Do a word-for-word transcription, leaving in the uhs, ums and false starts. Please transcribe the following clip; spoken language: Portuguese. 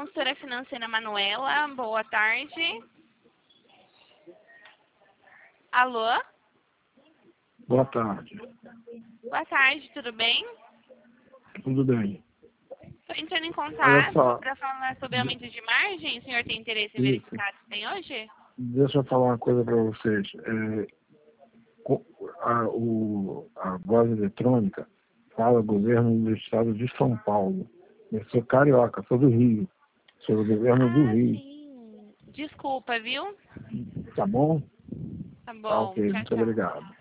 consultora financeira Manuela. Boa tarde. Alô? Boa tarde. Boa tarde, tudo bem? Tudo bem. Estou entrando em Olha só. contato para falar sobre aumento de margem. O senhor tem interesse em Isso. verificar se tem hoje? Deixa eu falar uma coisa para vocês. É, co- a, o, a voz eletrônica fala governo do estado de São Paulo. Eu sou carioca, sou do Rio. Sou do governo do Ah, Rio. sim. Desculpa, viu? Tá bom? Tá Tá bom. ok, Tchau, muito tchau. obrigado.